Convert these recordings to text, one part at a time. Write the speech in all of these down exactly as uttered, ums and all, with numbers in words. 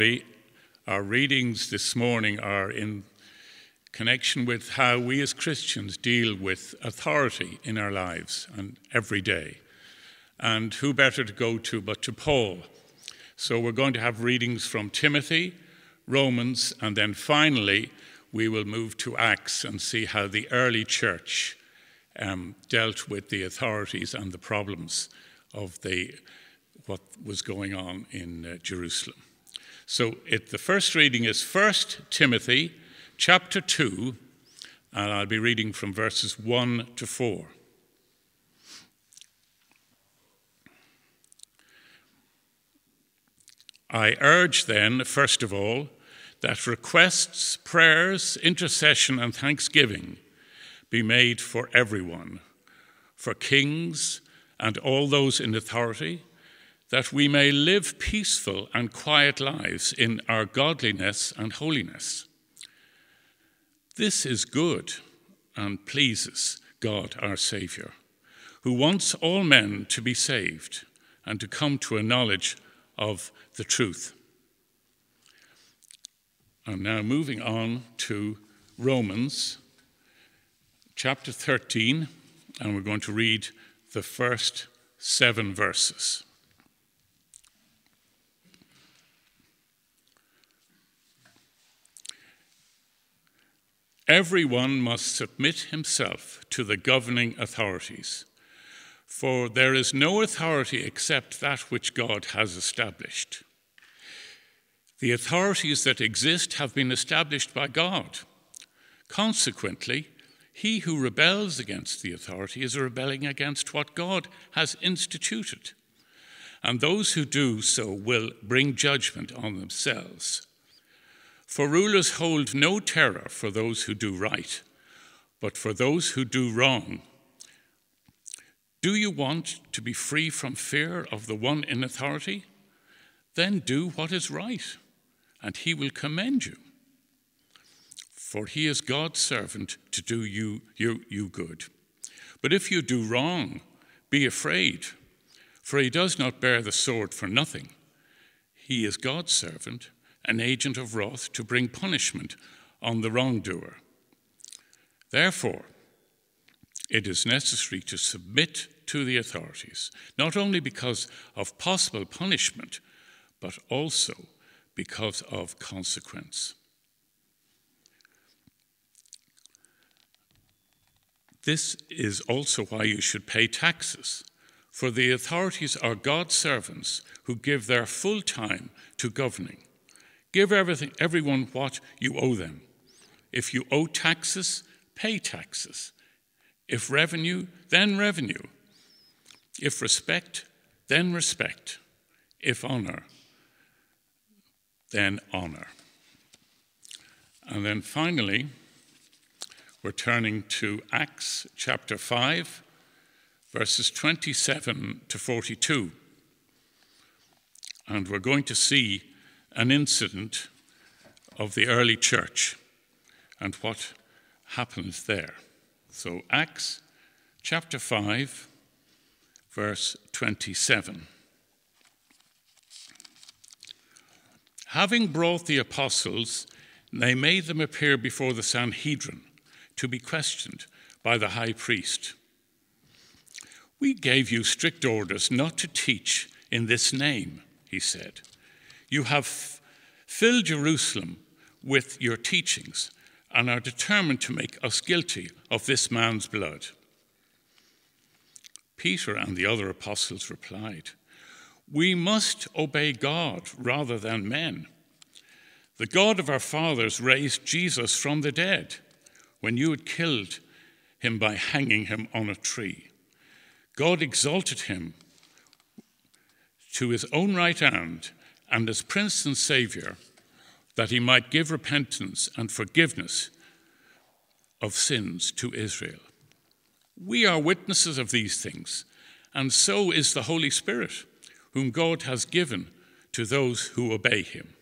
Our readings this morning are in connection with how we as Christians deal with authority in our lives and every day. And who better to go to but to Paul? So we're going to have readings from Timothy, Romans, and then finally we will move to Acts and see how the early church um, dealt with the authorities and the problems of the what was going on in uh, Jerusalem. So it, the first reading is First Timothy chapter two, and I'll be reading from verses one to four. I urge then, first of all, that requests, prayers, intercession, and thanksgiving be made for everyone, for kings and all those in authority, that we may live peaceful and quiet lives in our godliness and holiness. This is good and pleases God our Saviour, who wants all men to be saved and to come to a knowledge of the truth. I'm now moving on to Romans chapter thirteen, and we're going to read the first seven verses. Everyone must submit himself to the governing authorities, for there is no authority except that which God has established. The authorities that exist have been established by God. Consequently, he who rebels against the authority is rebelling against what God has instituted, and those who do so will bring judgment on themselves. For rulers hold no terror for those who do right, but for those who do wrong. Do you want to be free from fear of the one in authority? Then do what is right, and he will commend you. For he is God's servant to do you, you, you good. But if you do wrong, be afraid, for he does not bear the sword for nothing. He is God's servant, an agent of wrath to bring punishment on the wrongdoer. Therefore, it is necessary to submit to the authorities, not only because of possible punishment, but also because of consequence. This is also why you should pay taxes, for the authorities are God's servants who give their full time to governing. Give everything, everyone what you owe them. If you owe taxes, pay taxes. If revenue, then revenue. If respect, then respect. If honor, then honor. And then finally, we're turning to Acts chapter five, verses twenty-seven to forty-two. And we're going to see an incident of the early church and what happens there. So Acts chapter five, verse twenty-seven. Having brought the apostles, they made them appear before the Sanhedrin to be questioned by the high priest. We gave you strict orders not to teach in this name, he said. You have filled Jerusalem with your teachings and are determined to make us guilty of this man's blood. Peter and the other apostles replied, we must obey God rather than men. The God of our fathers raised Jesus from the dead when you had killed him by hanging him on a tree. God exalted him to his own right hand and as Prince and Saviour, that he might give repentance and forgiveness of sins to Israel. We are witnesses of these things, and so is the Holy Spirit, whom God has given to those who obey him.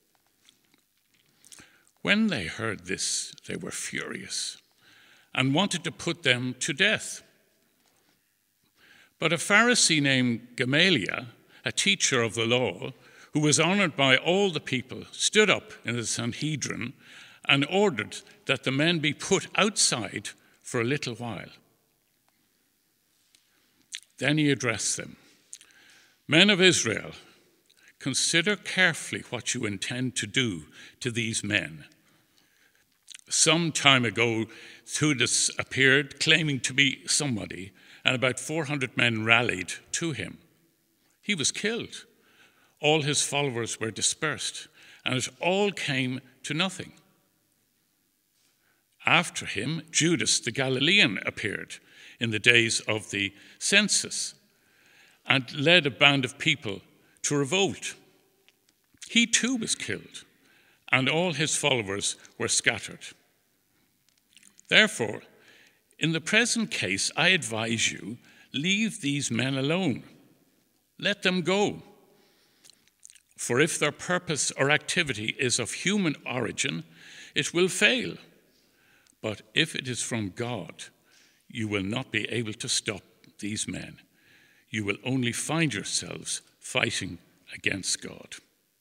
When they heard this, they were furious and wanted to put them to death. But a Pharisee named Gamaliel, a teacher of the law, who was honored by all the people, stood up in the Sanhedrin and ordered that the men be put outside for a little while. Then he addressed them. Men of Israel, consider carefully what you intend to do to these men. Some time ago, Theudas appeared claiming to be somebody, and about four hundred men rallied to him. He was killed. All his followers were dispersed, and it all came to nothing. After him, Judas the Galilean appeared in the days of the census and led a band of people to revolt. He too was killed, and all his followers were scattered. Therefore, in the present case, I advise you, leave these men alone. Let them go. For if their purpose or activity is of human origin, it will fail. But if it is from God, you will not be able to stop these men. You will only find yourselves fighting against God.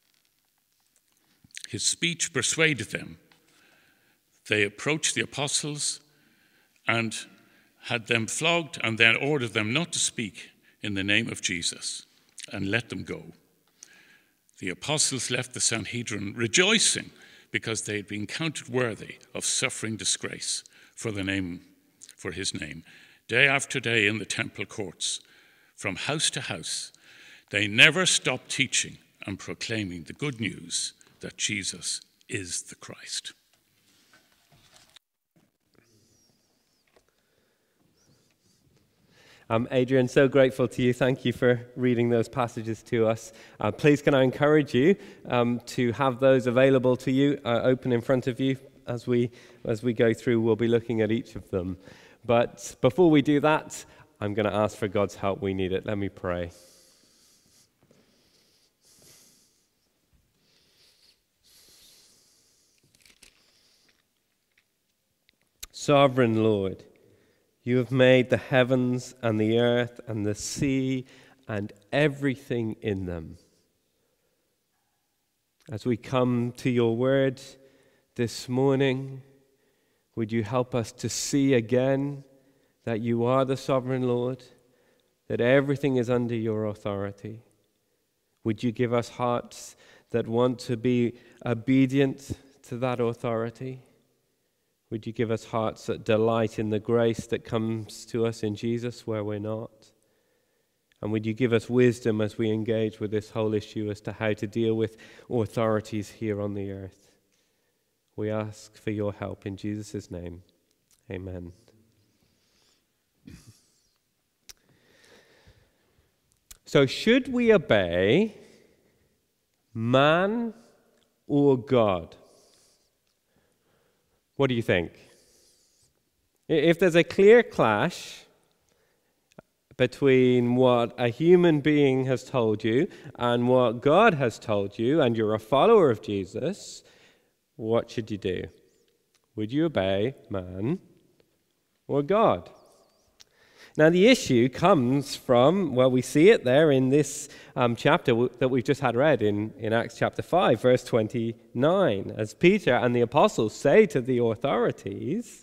His speech persuaded them. They approached the apostles and had them flogged, and then ordered them not to speak in the name of Jesus, and let them go. The apostles left the Sanhedrin rejoicing because they had been counted worthy of suffering disgrace for the name, for his name. Day after day in the temple courts, from house to house, they never stopped teaching and proclaiming the good news that Jesus is the Christ. Um, Adrian, so grateful to you. Thank you for reading those passages to us. Uh, please can I encourage you um, to have those available to you, uh, open in front of you. As we, as we go through, we'll be looking at each of them. But before we do that, I'm going to ask for God's help. We need it. Let me pray. Sovereign Lord, you have made the heavens and the earth and the sea and everything in them. As we come to your word this morning, would you help us to see again that you are the sovereign Lord, that everything is under your authority? Would you give us hearts that want to be obedient to that authority? Would you give us hearts that delight in the grace that comes to us in Jesus where we're not? And would you give us wisdom as we engage with this whole issue as to how to deal with authorities here on the earth? We ask for your help in Jesus' name. Amen. So should we obey man or God? What do you think? If there's a clear clash between what a human being has told you and what God has told you, and you're a follower of Jesus, what should you do? Would you obey man or God? Now, the issue comes from, well, we see it there in this um, chapter w- that we've just had read in, in Acts chapter five, verse twenty-nine, as Peter and the apostles say to the authorities,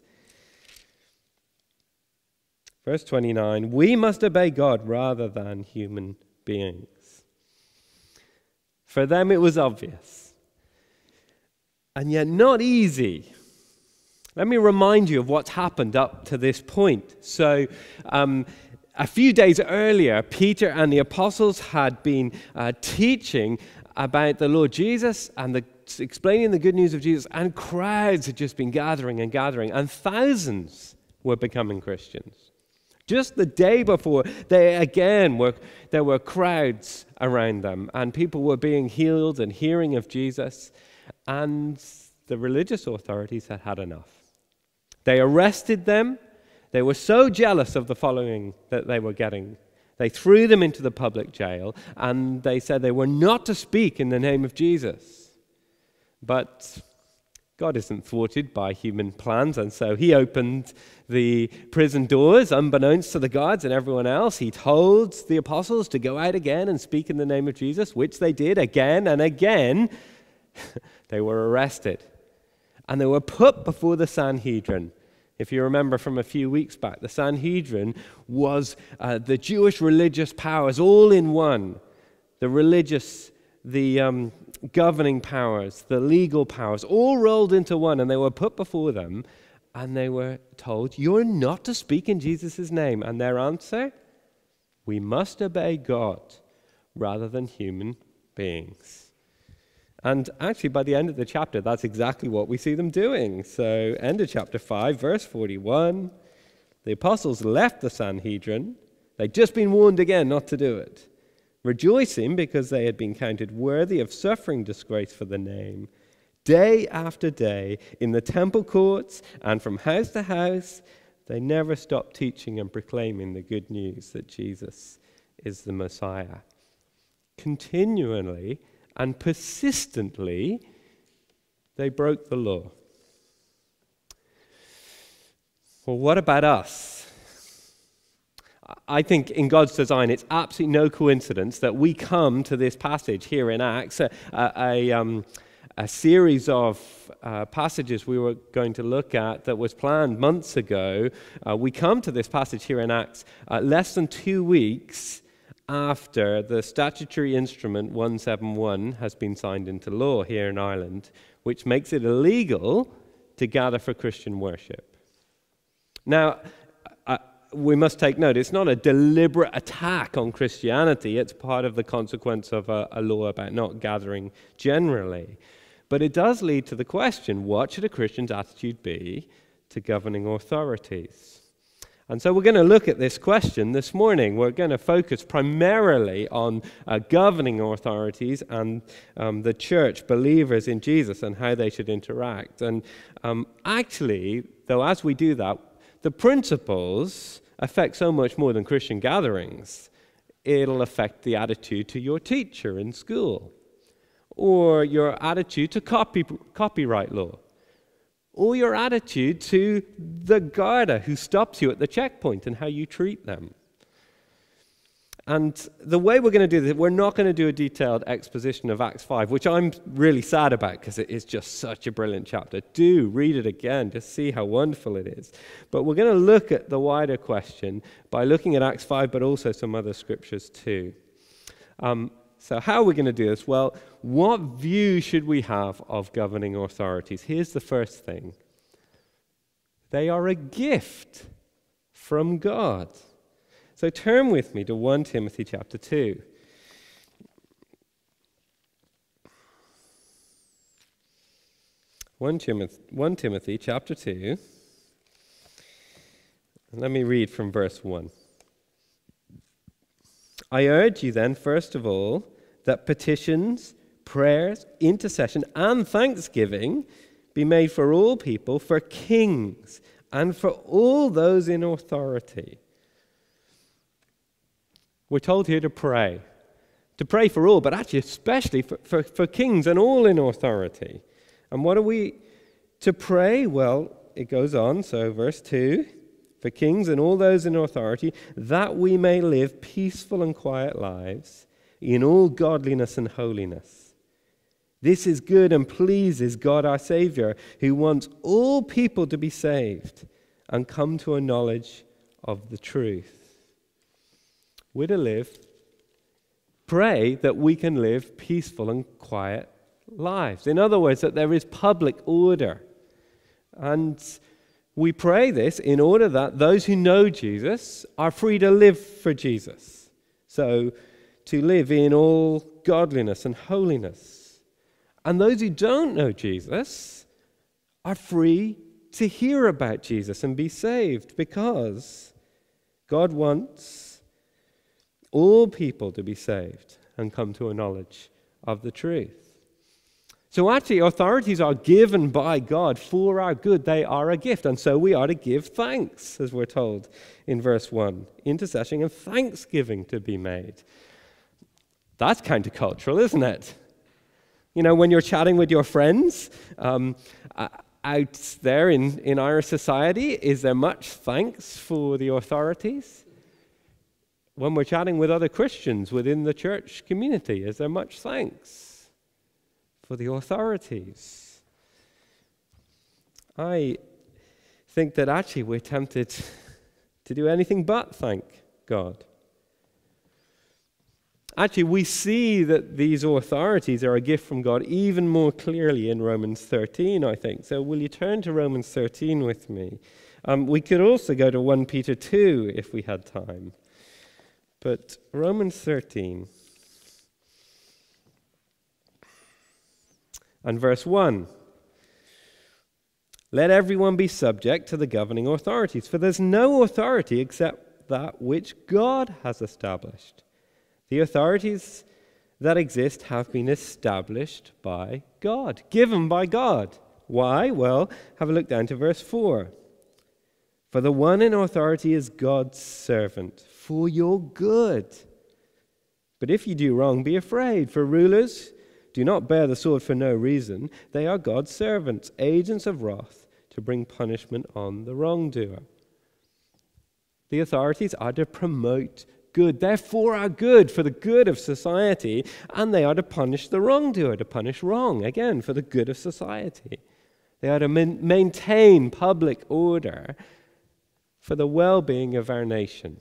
verse twenty-nine, we must obey God rather than human beings. For them it was obvious, and yet not easy. Let me remind you of what's happened up to this point. So, um, a few days earlier, Peter and the apostles had been uh, teaching about the Lord Jesus and the, explaining the good news of Jesus, and crowds had just been gathering and gathering, and thousands were becoming Christians. Just the day before, they again were there were crowds around them, and people were being healed and hearing of Jesus, and the religious authorities had had enough. They arrested them. They were so jealous of the following that they were getting. They threw them into the public jail, and they said they were not to speak in the name of Jesus. But God isn't thwarted by human plans, and so he opened the prison doors unbeknownst to the guards and everyone else. He told the apostles to go out again and speak in the name of Jesus, which they did again and again. They were arrested, and they were put before the Sanhedrin. If you remember from a few weeks back, the Sanhedrin was uh, the Jewish religious powers all in one. The religious, the um, governing powers, the legal powers, all rolled into one, and they were put before them, and they were told, you're not to speak in Jesus' name. And their answer? We must obey God rather than human beings. And actually, by the end of the chapter, that's exactly what we see them doing. So, end of chapter five, verse forty-one, the apostles left the Sanhedrin. They'd just been warned again not to do it, rejoicing because they had been counted worthy of suffering disgrace for the name. Day after day, in the temple courts and from house to house, they never stopped teaching and proclaiming the good news that Jesus is the Messiah. Continually and persistently, they broke the law. Well, what about us? I think in God's design, it's absolutely no coincidence that we come to this passage here in Acts, a, a, um, a series of uh, passages we were going to look at that was planned months ago. Uh, we come to this passage here in Acts uh, less than two weeks after the statutory instrument one seventy-one has been signed into law here in Ireland, which makes it illegal to gather for Christian worship. Now, uh, we must take note, it's not a deliberate attack on Christianity. It's part of the consequence of a, a law about not gathering generally. But it does lead to the question, what should a Christian's attitude be to governing authorities? And so we're going to look at this question this morning. We're going to focus primarily on uh, governing authorities and um, the church, believers in Jesus, and how they should interact. And um, actually, though, as we do that, the principles affect so much more than Christian gatherings. It'll affect the attitude to your teacher in school, or your attitude to copy, copyright law, or your attitude to the Garda who stops you at the checkpoint and how you treat them. And the way we're going to do this, we're not going to do a detailed exposition of Acts five, which I'm really sad about because it is just such a brilliant chapter. Do read it again, just see how wonderful it is. But we're going to look at the wider question by looking at Acts five, but also some other scriptures too. Um, So how are we going to do this? Well, what view should we have of governing authorities? Here's the first thing. They are a gift from God. So turn with me to First Timothy chapter two. First Timothy, First Timothy chapter two. And let me read from verse one. I urge you then, first of all, that petitions, prayers, intercession, and thanksgiving be made for all people, for kings, and for all those in authority. We're told here to pray. To pray for all, but actually especially for, for, for kings and all in authority. And what are we to pray? Well, it goes on, so verse two. For kings and all those in authority, that we may live peaceful and quiet lives in all godliness and holiness. This is good and pleases God our Savior, who wants all people to be saved and come to a knowledge of the truth. We're to live, pray that we can live peaceful and quiet lives. In other words, that there is public order. And we pray this in order that those who know Jesus are free to live for Jesus. So, to live in all godliness and holiness. And those who don't know Jesus are free to hear about Jesus and be saved, because God wants all people to be saved and come to a knowledge of the truth. So actually, authorities are given by God for our good. They are a gift, and so we are to give thanks, as we're told in verse one. Intercession and thanksgiving to be made. That's countercultural, isn't it? You know, when you're chatting with your friends, um, uh, out there in, in our society, is there much thanks for the authorities? When we're chatting with other Christians within the church community, is there much thanks for the authorities? I think that actually we're tempted to do anything but thank God. Actually, we see that these authorities are a gift from God even more clearly in Romans thirteen, I think. So will you turn to Romans thirteen with me? Um, we could also go to First Peter two if we had time. But Romans thirteen and verse one. Let everyone be subject to the governing authorities, for there's no authority except that which God has established. The authorities that exist have been established by God, given by God. Why? Well, have a look down to verse four. For the one in authority is God's servant, for your good. But if you do wrong, be afraid, for rulers do not bear the sword for no reason. They are God's servants, agents of wrath, to bring punishment on the wrongdoer. The authorities are to promote good. They're for our good, for the good of society, and they are to punish the wrongdoer, to punish wrong, again, for the good of society. They are to man- maintain public order for the well-being of our nation.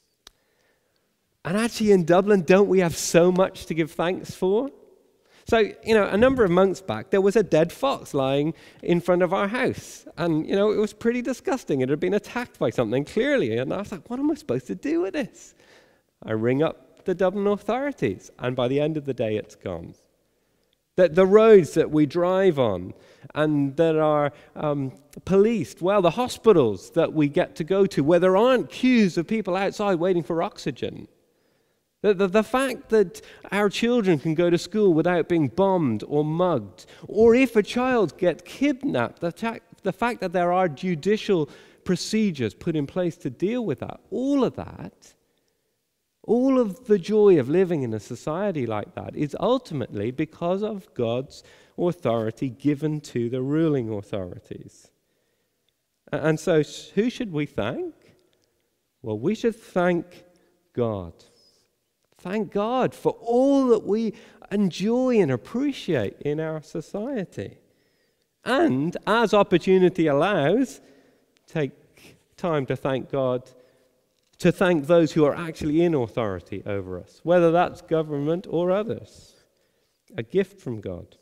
And actually in Dublin, don't we have so much to give thanks for? So, you know, a number of months back, there was a dead fox lying in front of our house. And, you know, it was pretty disgusting. It had been attacked by something, clearly. And I was like, what am I supposed to do with this? I ring up the Dublin authorities, and by the end of the day, it's gone. The, the roads that we drive on and that are um, policed, well, the hospitals that we get to go to, where there aren't queues of people outside waiting for oxygen. The, the, the fact that our children can go to school without being bombed or mugged, or if a child gets kidnapped, the, ta- the fact that there are judicial procedures put in place to deal with that, all of that, all of the joy of living in a society like that is ultimately because of God's authority given to the ruling authorities. And so who should we thank? Well, we should thank God. Thank God for all that we enjoy and appreciate in our society. And as opportunity allows, take time to thank God, to thank those who are actually in authority over us, whether that's government or others. A gift from God.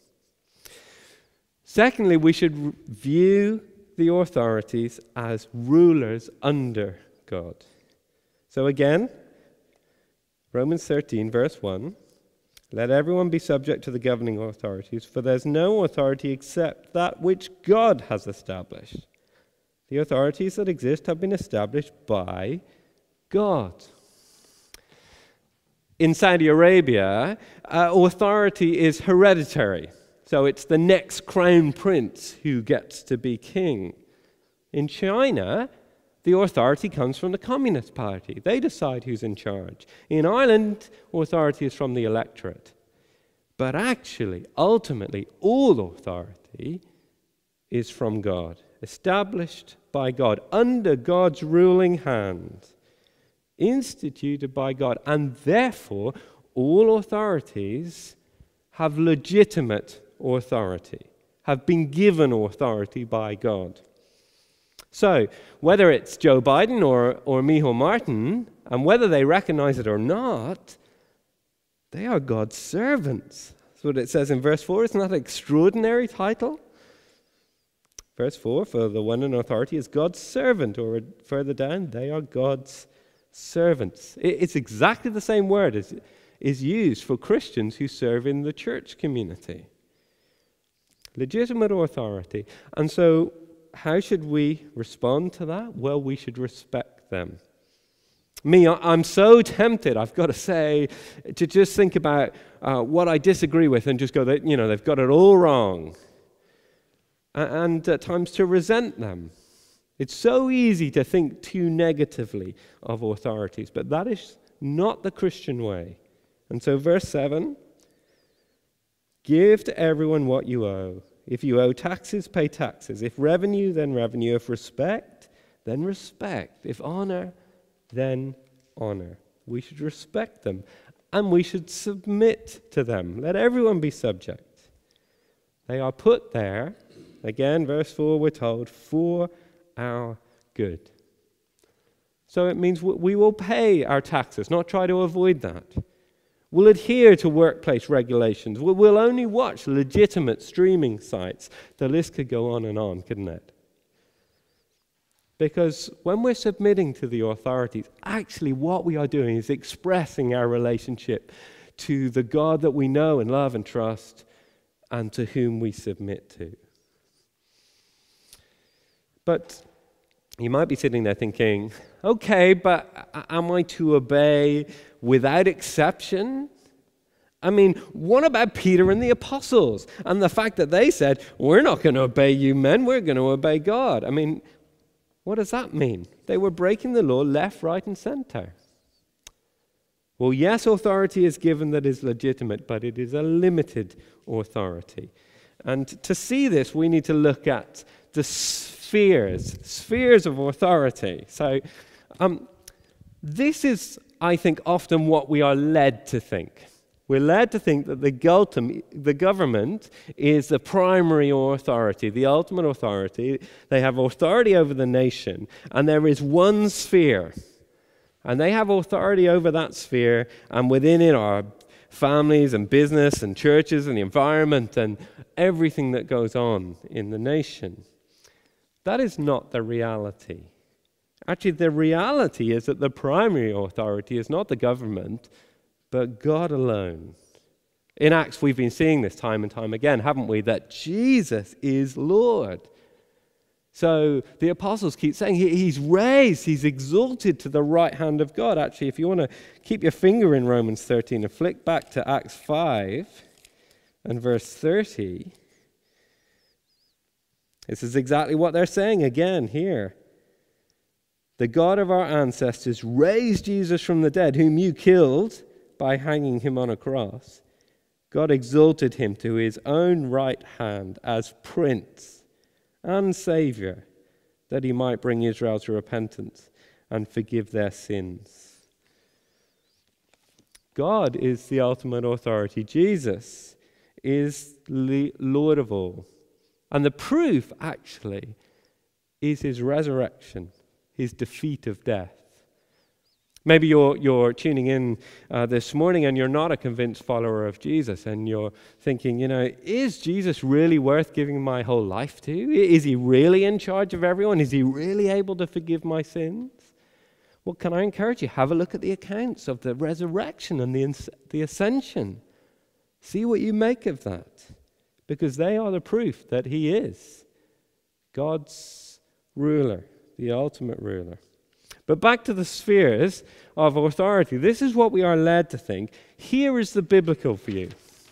Secondly, we should view the authorities as rulers under God. So again, Romans thirteen, verse one, let everyone be subject to the governing authorities, for there's no authority except that which God has established. The authorities that exist have been established by God. In Saudi Arabia, uh, authority is hereditary. So it's the next crown prince who gets to be king. In China, the authority comes from the Communist Party. They decide who's in charge. In Ireland, authority is from the electorate. But actually, ultimately, all authority is from God, established by God, under God's ruling hand, instituted by God, and therefore all authorities have legitimate authority, have been given authority by God. So, whether it's Joe Biden or, or Micheál Martin, and whether they recognize it or not, they are God's servants. That's what it says in verse four. Isn't that an extraordinary title? Verse four, for the one in authority is God's servant, or further down, they are God's servants. It's exactly the same word as is used for Christians who serve in the church community. Legitimate authority. And so, how should we respond to that? Well, we should respect them. Me, I'm so tempted, I've got to say, to just think about uh, what I disagree with and just go, that you know, they've got it all wrong. And at times to resent them. It's so easy to think too negatively of authorities, but that is not the Christian way. And so verse seven, give to everyone what you owe. If you owe taxes, pay taxes. If revenue, then revenue. If respect, then respect. If honor, then honor. We should respect them, and we should submit to them. Let everyone be subject. They are put there, again, verse four, we're told, for our good. So it means we will pay our taxes, not try to avoid that. We'll adhere to workplace regulations. We'll only watch legitimate streaming sites. The list could go on and on, couldn't it? Because when we're submitting to the authorities, actually what we are doing is expressing our relationship to the God that we know and love and trust, and to whom we submit to. But you might be sitting there thinking, okay, but am I to obey without exception? I mean, what about Peter and the apostles and the fact that they said, we're not going to obey you men, we're going to obey God? I mean, what does that mean? They were breaking the law left, right, and center. Well, yes, authority is given that is legitimate, but it is a limited authority. And to see this, we need to look at the spheres, spheres of authority. So um, this is, I think, often what we are led to think. We're led to think that the, the government is the primary authority, the ultimate authority. They have authority over the nation, and there is one sphere. And they have authority over that sphere, and within it are families and business and churches and the environment and everything that goes on in the nation. That is not the reality. Actually, the reality is that the primary authority is not the government, but God alone. In Acts, we've been seeing this time and time again, haven't we? That Jesus is Lord. So the apostles keep saying he, he's raised, he's exalted to the right hand of God. Actually, if you want to keep your finger in Romans thirteen and flick back to Acts five and verse thirty, this is exactly what they're saying again here. The God of our ancestors raised Jesus from the dead, whom you killed by hanging him on a cross. God exalted him to his own right hand as Prince and Savior, that he might bring Israel to repentance and forgive their sins. God is the ultimate authority. Jesus is Lord of all. And the proof, actually, is his resurrection, his defeat of death. Maybe you're, you're tuning in uh, this morning and you're not a convinced follower of Jesus, and you're thinking, you know, is Jesus really worth giving my whole life to? Is he really in charge of everyone? Is he really able to forgive my sins? Well, can I encourage you? Have a look at the accounts of the resurrection and the, the ascension. See what you make of that, because they are the proof that he is God's ruler, the ultimate ruler. But back to the spheres of authority. This is what we are led to think. Here is the biblical view.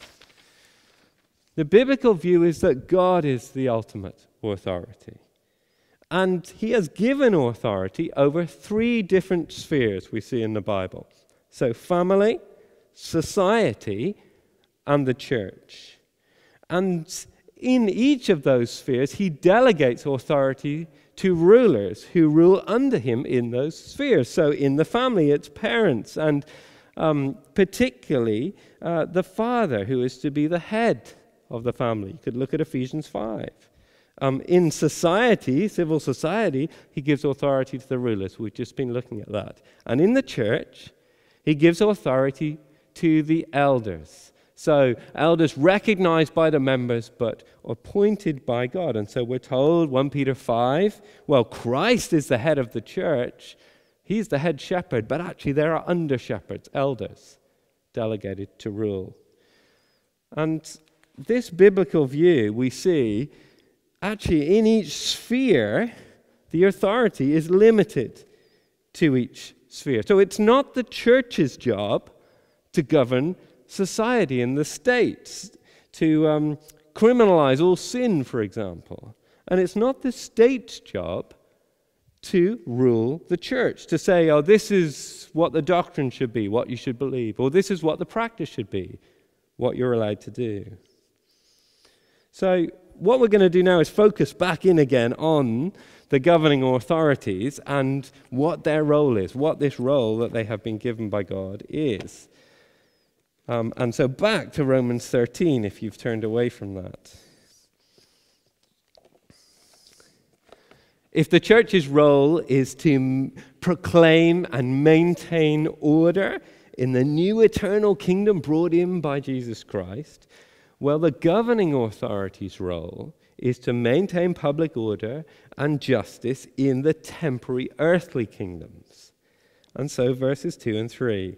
The biblical view is that God is the ultimate authority. And he has given authority over three different spheres we see in the Bible. So family, society, and the church. And in each of those spheres, he delegates authority to rulers who rule under him in those spheres. So in the family, it's parents, and um, particularly uh, the father, who is to be the head of the family. You could look at Ephesians five. Um, in society, civil society, he gives authority to the rulers. We've just been looking at that. And in the church, he gives authority to the elders. So elders recognized by the members, but appointed by God. And so we're told, First Peter five, well, Christ is the head of the church. He's the head shepherd, but actually there are under-shepherds, elders, delegated to rule. And this biblical view we see, actually in each sphere, the authority is limited to each sphere. So it's not the church's job to govern society and the state, to um, criminalize all sin, for example. And it's not the state's job to rule the church, to say, oh, this is what the doctrine should be, what you should believe, or this is what the practice should be, what you're allowed to do. So what we're going to do now is focus back in again on the governing authorities and what their role is, what this role that they have been given by God is. Um, and so back to Romans thirteen, if you've turned away from that. If the church's role is to m- proclaim and maintain order in the new eternal kingdom brought in by Jesus Christ, well, the governing authority's role is to maintain public order and justice in the temporary earthly kingdoms. And so verses two and three.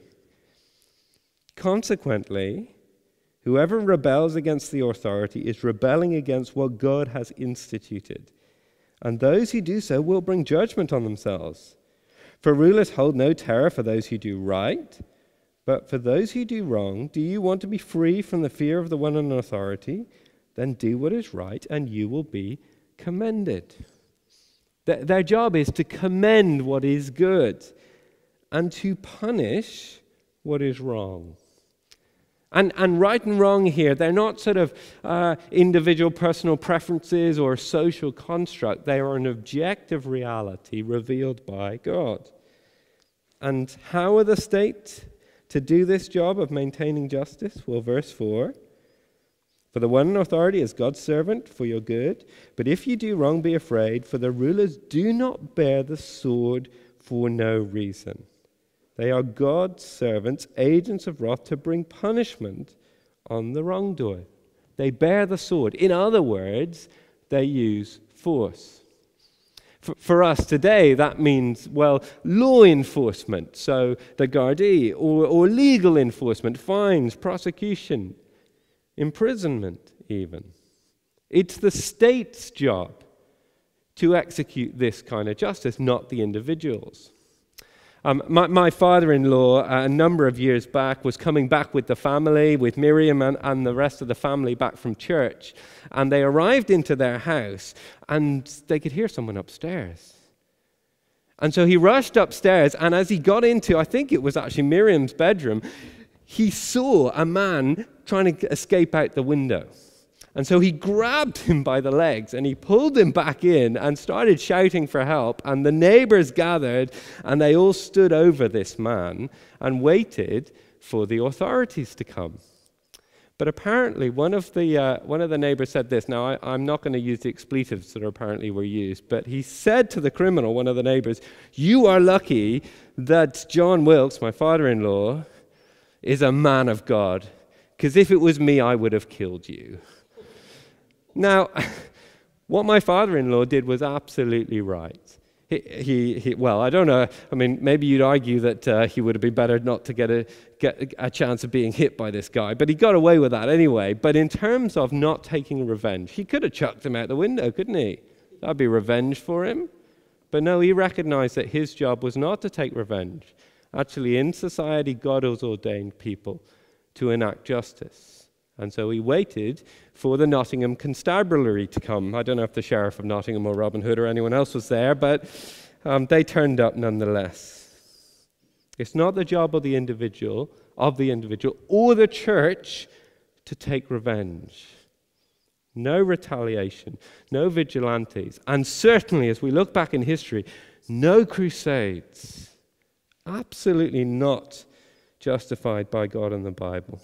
Consequently, whoever rebels against the authority is rebelling against what God has instituted. And those who do so will bring judgment on themselves. For rulers hold no terror for those who do right, but for those who do wrong. Do you want to be free from the fear of the one in authority? Then do what is right, and you will be commended. Th- their job is to commend what is good and to punish what is wrong. And, and right and wrong here, they're not sort of uh, individual personal preferences or social construct. They are an objective reality revealed by God. And how are the state to do this job of maintaining justice? Well, verse four. For the one in authority is God's servant for your good. But if you do wrong, be afraid, for the rulers do not bear the sword for no reason. They are God's servants, agents of wrath, to bring punishment on the wrongdoer. They bear the sword. In other words, they use force. For, for us today, that means, well, law enforcement, so the Gardaí, or, or legal enforcement, fines, prosecution, imprisonment even. It's the state's job to execute this kind of justice, not the individuals. Um, my, my father-in-law, uh, a number of years back, was coming back with the family, with Miriam and, and the rest of the family back from church. And they arrived into their house, and they could hear someone upstairs. And so he rushed upstairs, and as he got into, I think it was actually Miriam's bedroom, he saw a man trying to escape out the window. And so he grabbed him by the legs and he pulled him back in and started shouting for help. And the neighbors gathered and they all stood over this man and waited for the authorities to come. But apparently one of the uh, one of the neighbors said this. Now, I, I'm not going to use the expletives that apparently were used, but he said to the criminal, one of the neighbors, "You are lucky that John Wilkes, my father-in-law, is a man of God, because if it was me, I would have killed you." Now, what my father-in-law did was absolutely right. He, he, he, well, I don't know. I mean, maybe you'd argue that uh, he would have been better not to get a, get a chance of being hit by this guy, but he got away with that anyway. But in terms of not taking revenge, he could have chucked him out the window, couldn't he? That'd be revenge for him. But no, he recognized that his job was not to take revenge. Actually, in society, God has ordained people to enact justice. And so he waited for the Nottingham Constabulary to come. I don't know if the Sheriff of Nottingham or Robin Hood or anyone else was there, but um, they turned up nonetheless. It's not the job of the individual, of the individual or the church to take revenge. No retaliation, no vigilantes, and certainly, as we look back in history, no crusades. Absolutely not justified by God and the Bible.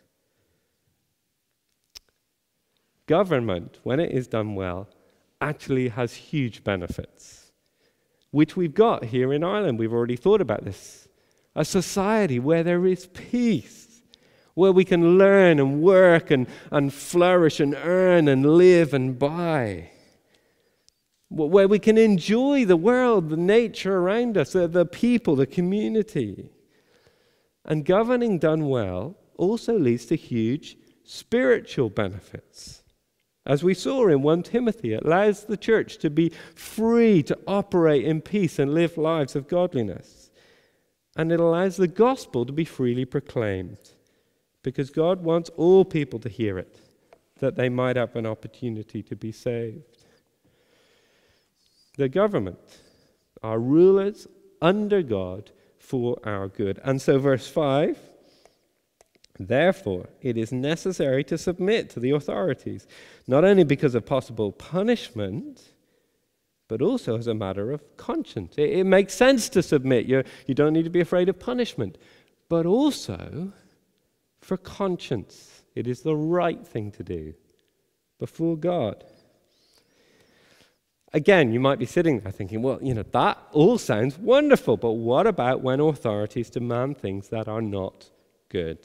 Government, when it is done well, actually has huge benefits, which we've got here in Ireland. We've already thought about this. A society where there is peace, where we can learn and work and, and flourish and earn and live and buy, where we can enjoy the world, the nature around us, the, the people, the community. And governing done well also leads to huge spiritual benefits. As we saw in First Timothy, it allows the church to be free to operate in peace and live lives of godliness. And it allows the gospel to be freely proclaimed, because God wants all people to hear it, that they might have an opportunity to be saved. The government are rulers under God for our good. And so verse five, Therefore, it is necessary to submit to the authorities, not only because of possible punishment, but also as a matter of conscience. It, it makes sense to submit. You're, you don't need to be afraid of punishment, but also for conscience. It is the right thing to do before God. Again, you might be sitting there thinking, well, you know, that all sounds wonderful, but what about when authorities demand things that are not good?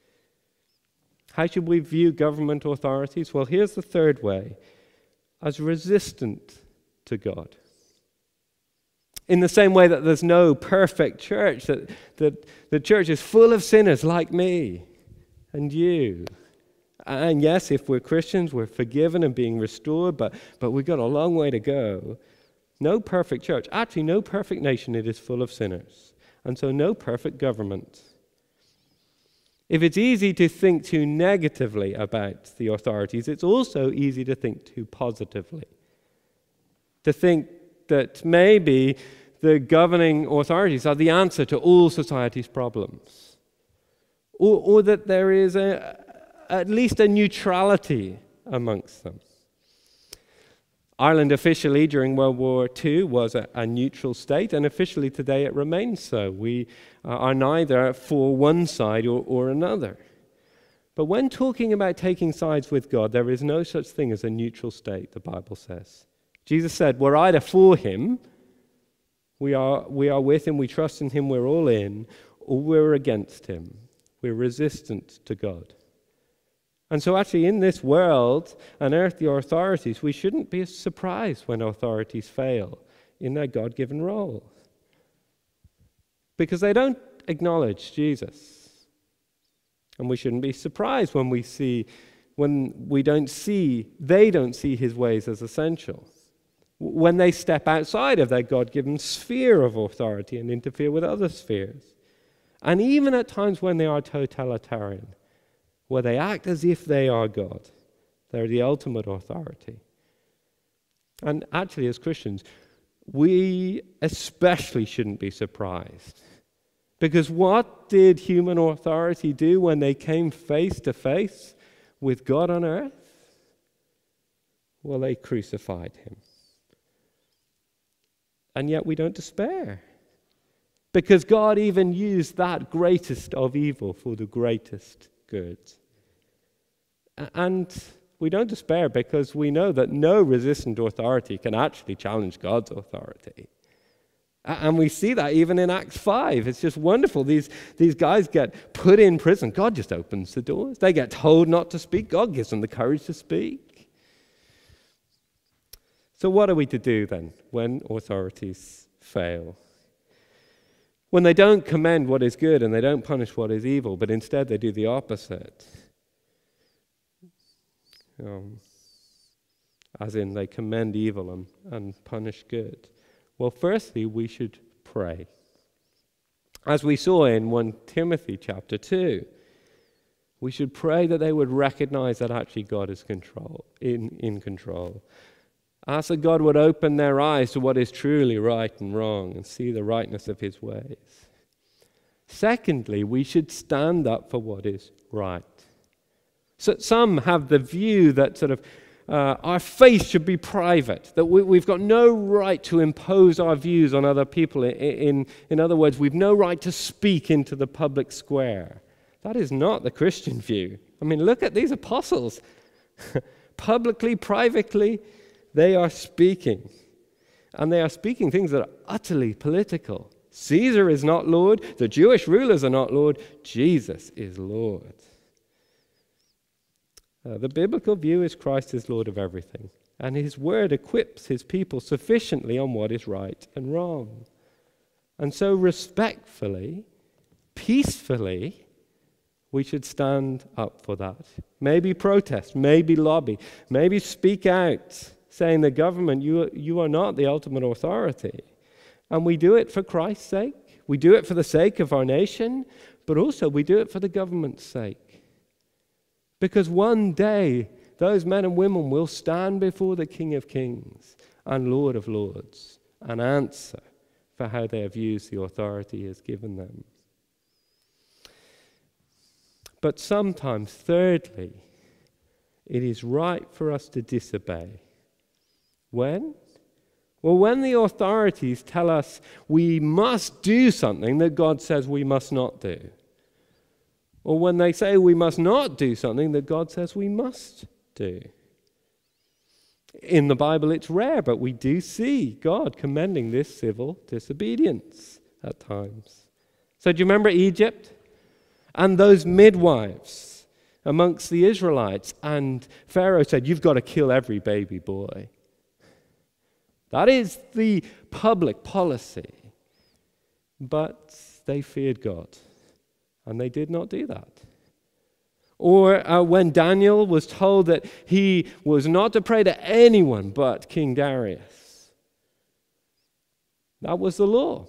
How should we view government authorities? Well, here's the third way: as resistant to God. In the same way that there's no perfect church, that, that the church is full of sinners like me and you. And yes, if we're Christians, we're forgiven and being restored, but, but we've got a long way to go. No perfect church, actually no perfect nation, it is full of sinners. And so no perfect government. If it's easy to think too negatively about the authorities, it's also easy to think too positively. To think that maybe the governing authorities are the answer to all society's problems. Or, or that there is a, at least a neutrality amongst them. Ireland officially during World War Two was a, a neutral state, and officially today it remains so. We uh, are neither for one side or, or another. But when talking about taking sides with God, there is no such thing as a neutral state, the Bible says. Jesus said, we're either for him, we are, we are with him, we trust in him, we're all in, or we're against him. We're resistant to God. And so actually in this world and earthly authorities, we shouldn't be surprised when authorities fail in their God-given role. Because they don't acknowledge Jesus. And we shouldn't be surprised when we see, when we don't see, they don't see his ways as essential. When they step outside of their God-given sphere of authority and interfere with other spheres. And even at times when they are totalitarian, where they act as if they are God. They're the ultimate authority. And actually, as Christians, we especially shouldn't be surprised. Because what did human authority do when they came face to face with God on earth? Well, they crucified him. And yet we don't despair. Because God even used that greatest of evil for the greatest good. And we don't despair because we know that no resistant authority can actually challenge God's authority. And we see that even in Acts five. It's just wonderful. These, these guys get put in prison. God just opens the doors. They get told not to speak. God gives them the courage to speak. So what are we to do then when authorities fail? When they don't commend what is good and they don't punish what is evil, but instead they do the opposite. Um, as in they commend evil and, and punish good. Well, firstly, we should pray. As we saw in First Timothy chapter two, we should pray that they would recognize that actually God is control, in, in control. Ask that God would open their eyes to what is truly right and wrong and see the rightness of his ways. Secondly, we should stand up for what is right. So some have the view that sort of uh, our faith should be private, that we, we've got no right to impose our views on other people. In, in, in other words, we've no right to speak into the public square. That is not the Christian view. I mean, look at these apostles. Publicly, privately, they are speaking. And they are speaking things that are utterly political. Caesar is not Lord. The Jewish rulers are not Lord. Jesus is Lord. Uh, the biblical view is Christ is Lord of everything, and his word equips his people sufficiently on what is right and wrong. And so respectfully, peacefully, we should stand up for that. Maybe protest, maybe lobby, maybe speak out, saying the government, you, you are not the ultimate authority. And we do it for Christ's sake. We do it for the sake of our nation, but also we do it for the government's sake. Because one day, those men and women will stand before the King of Kings and Lord of Lords and answer for how they have used the authority he has given them. But sometimes, thirdly, it is right for us to disobey. When? Well, when the authorities tell us we must do something that God says we must not do. Or when they say we must not do something that God says we must do. In the Bible, it's rare, but we do see God commending this civil disobedience at times. So do you remember Egypt? And those midwives amongst the Israelites, and Pharaoh said, you've got to kill every baby boy. That is the public policy. But they feared God, and they did not do that. Or uh, when Daniel was told that he was not to pray to anyone but King Darius. That was the law.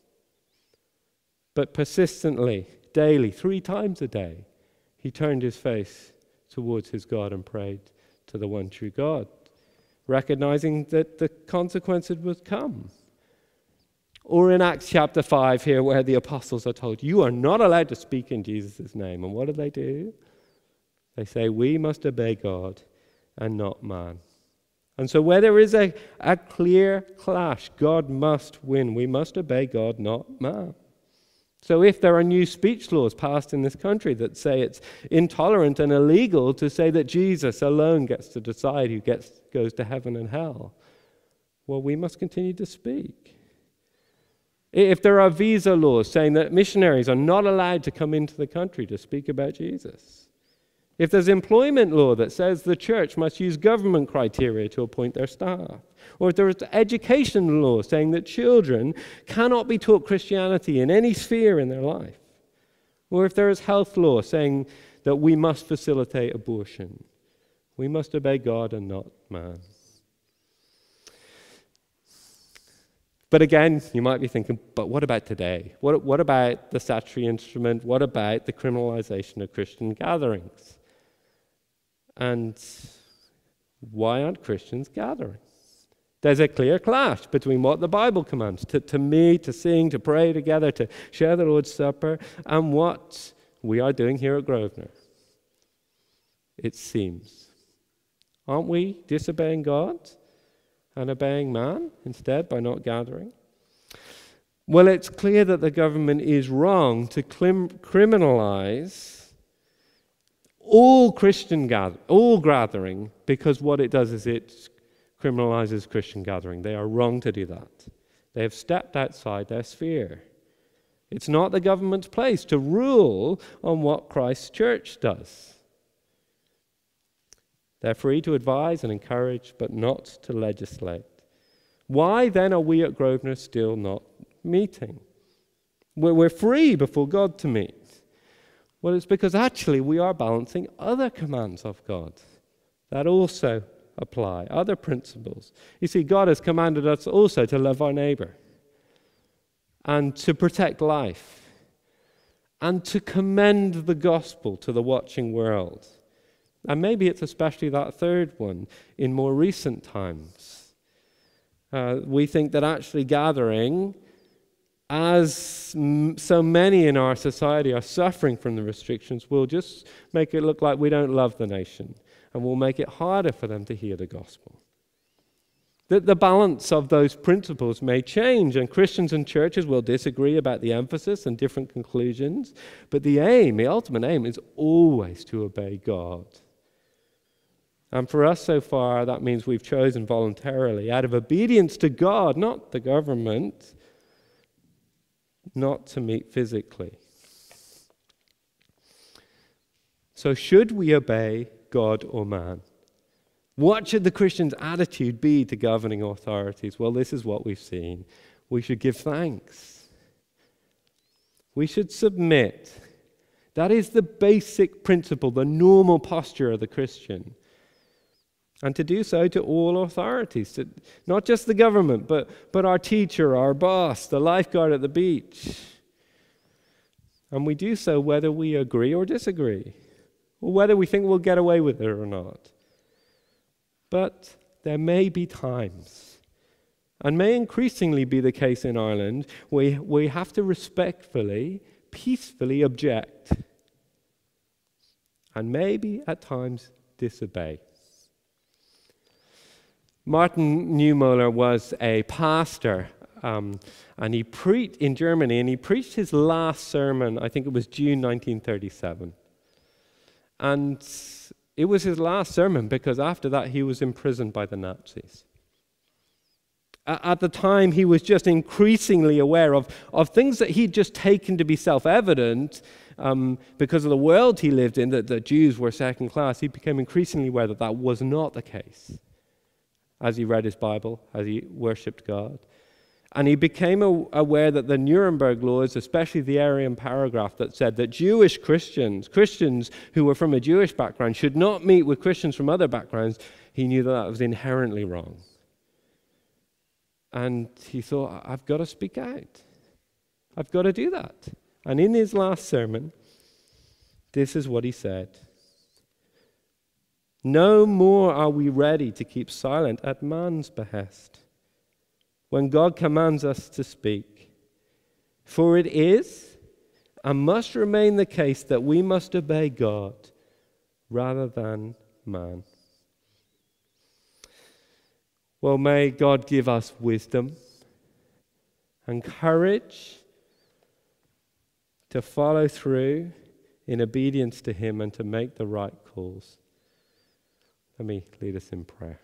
But persistently, daily, three times a day, he turned his face towards his God and prayed to the one true God, recognizing that the consequences would come. Or in Acts chapter five here, where the apostles are told, you are not allowed to speak in Jesus' name. And what do they do? They say, we must obey God and not man. And so where there is a, a clear clash, God must win. We must obey God, not man. So if there are new speech laws passed in this country that say it's intolerant and illegal to say that Jesus alone gets to decide who gets goes to heaven and hell, well, we must continue to speak. If there are visa laws saying that missionaries are not allowed to come into the country to speak about Jesus, if there's employment law that says the church must use government criteria to appoint their staff, or if there is education law saying that children cannot be taught Christianity in any sphere in their life, or if there is health law saying that we must facilitate abortion, we must obey God and not man. But again, you might be thinking, but what about today? What, what about the statutory instrument? What about the criminalization of Christian gatherings? And why aren't Christians gathering? There's a clear clash between what the Bible commands, to, to meet, to sing, to pray together, to share the Lord's Supper, and what we are doing here at Grosvenor. It seems. Aren't we disobeying God and obeying man instead by not gathering? Well, it's clear that the government is wrong to clim- criminalize all Christian gather, all gathering, because what it does is it criminalizes Christian gathering. They are wrong to do that. They have stepped outside their sphere. It's not the government's place to rule on what Christ's church does. They're free to advise and encourage, but not to legislate. Why then are we at Grosvenor still not meeting? We're free before God to meet. Well, it's because actually we are balancing other commands of God that also apply, other principles. You see, God has commanded us also to love our neighbor and to protect life and to commend the gospel to the watching world. And maybe it's especially that third one in more recent times. Uh, we think that actually gathering, as m- so many in our society are suffering from the restrictions, will just make it look like we don't love the nation, and will make it harder for them to hear the gospel. That the balance of those principles may change, and Christians and churches will disagree about the emphasis and different conclusions, but the aim, the ultimate aim, is always to obey God. And for us so far, that means we've chosen voluntarily, out of obedience to God, not the government, not to meet physically. So should we obey God or man? What should the Christian's attitude be to governing authorities? Well, this is what we've seen. We should give thanks. We should submit. That is the basic principle, the normal posture of the Christian. And to do so to all authorities, to, not just the government, but, but our teacher, our boss, the lifeguard at the beach. And we do so whether we agree or disagree, or whether we think we'll get away with it or not. But there may be times, and may increasingly be the case in Ireland, where we have to respectfully, peacefully object. and maybe at times disobey. Martin Niemöller was a pastor, um, and he preached in Germany, and he preached his last sermon, I think it was June nineteen thirty-seven. And it was his last sermon because after that he was imprisoned by the Nazis. At the time, he was just increasingly aware of, of things that he'd just taken to be self-evident um, because of the world he lived in, that the Jews were second class. He became increasingly aware that that was not the case as he read his Bible, as he worshipped God. And he became aware that the Nuremberg laws, especially the Aryan paragraph that said that Jewish Christians, Christians who were from a Jewish background, should not meet with Christians from other backgrounds, he knew that that was inherently wrong. And he thought, I've got to speak out. I've got to do that. And in his last sermon, this is what he said. No more are we ready to keep silent at man's behest when God commands us to speak. For it is and must remain the case that we must obey God rather than man. Well, may God give us wisdom and courage to follow through in obedience to him and to make the right calls. Let me lead us in prayer.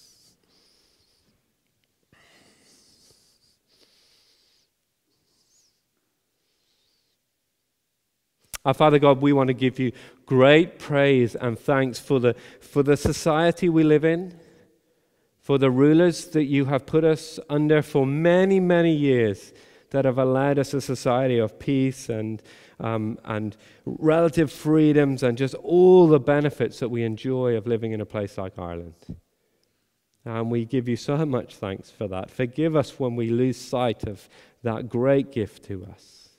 Our Father God, we want to give you great praise and thanks for the, for the society we live in, for the rulers that you have put us under for many, many years that have allowed us a society of peace and, um, and relative freedoms and just all the benefits that we enjoy of living in a place like Ireland. And we give you so much thanks for that. Forgive us when we lose sight of that great gift to us.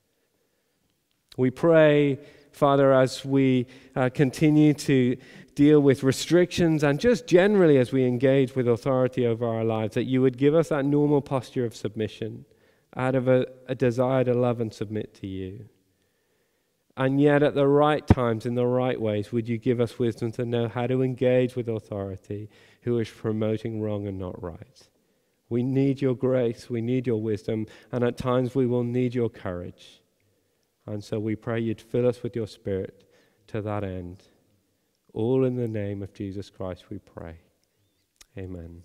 We pray, Father, as we uh, continue to deal with restrictions and just generally as we engage with authority over our lives, that you would give us that normal posture of submission out of a, a desire to love and submit to you. And yet at the right times, in the right ways, would you give us wisdom to know how to engage with authority who is promoting wrong and not right. We need your grace, we need your wisdom, and at times we will need your courage. And so we pray you'd fill us with your Spirit to that end. All in the name of Jesus Christ we pray. Amen.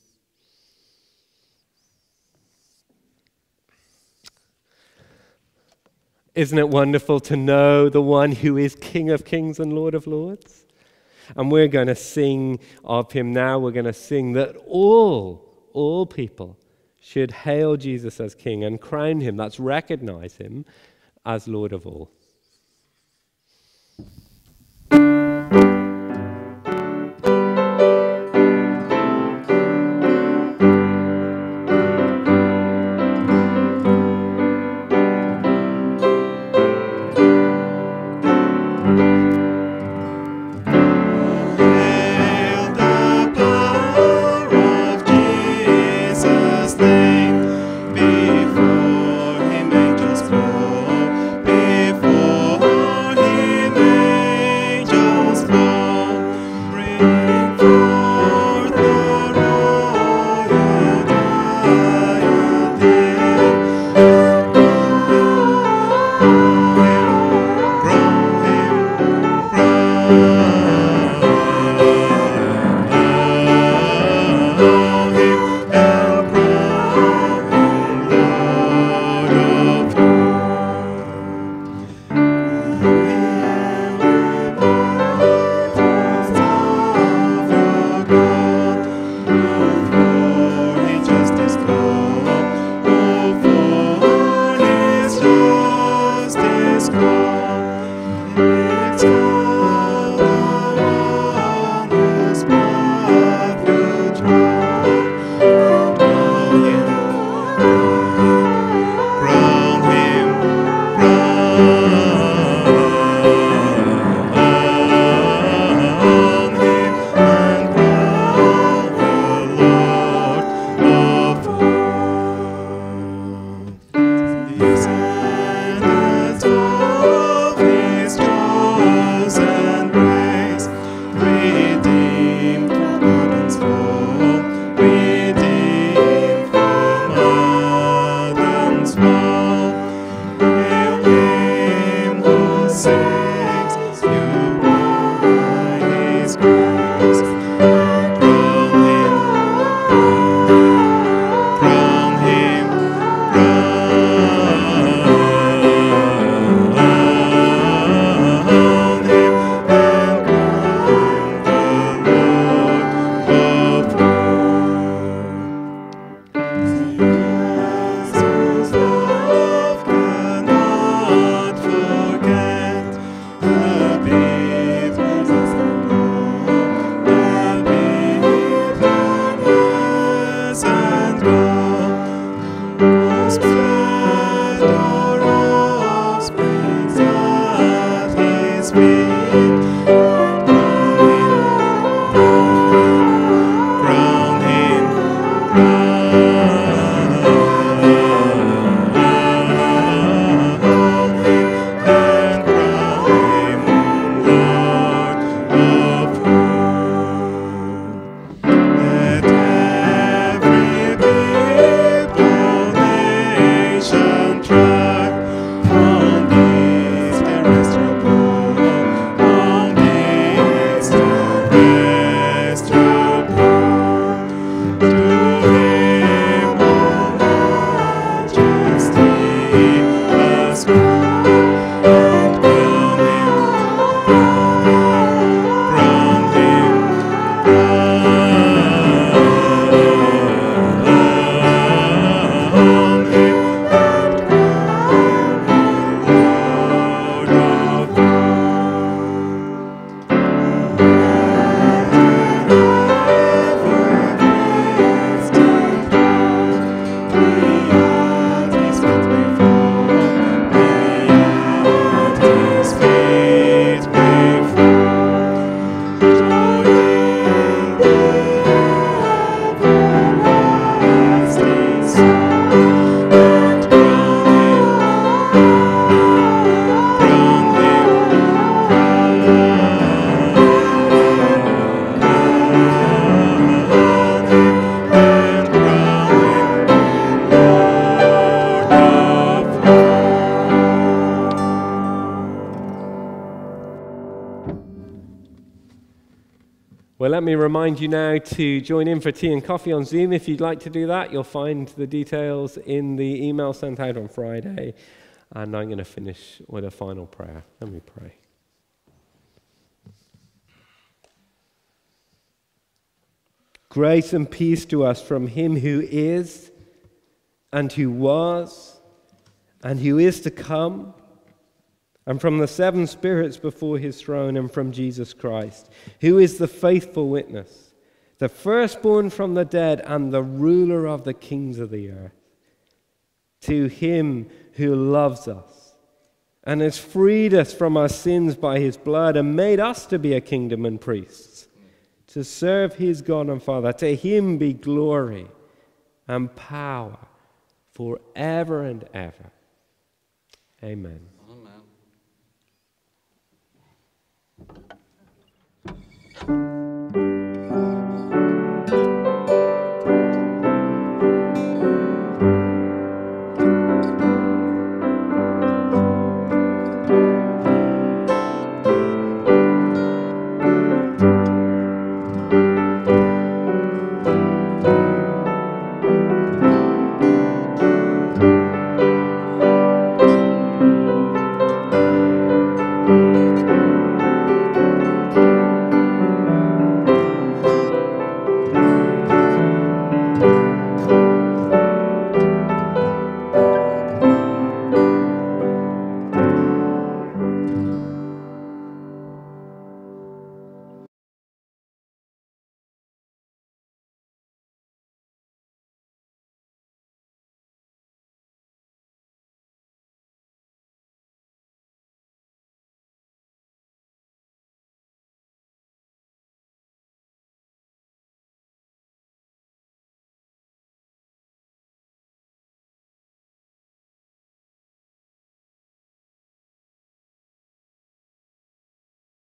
Isn't it wonderful to know the one who is King of Kings and Lord of Lords? And we're going to sing of him now. We're going to sing that all, all people should hail Jesus as King and crown him. That's recognize him as Lord of all. Before him angels fall, before let me remind you now to join in for tea and coffee on Zoom. If you'd like to do that, you'll find the details in the email sent out on Friday. And I'm going to finish with a final prayer. Let me pray. Grace and peace to us from him who is, and who was, and who is to come, and from the seven spirits before his throne, and from Jesus Christ, who is the faithful witness, the firstborn from the dead, and the ruler of the kings of the earth. To him who loves us, and has freed us from our sins by his blood, and made us to be a kingdom and priests, to serve his God and Father. To him be glory and power forever and ever. Amen. Amen.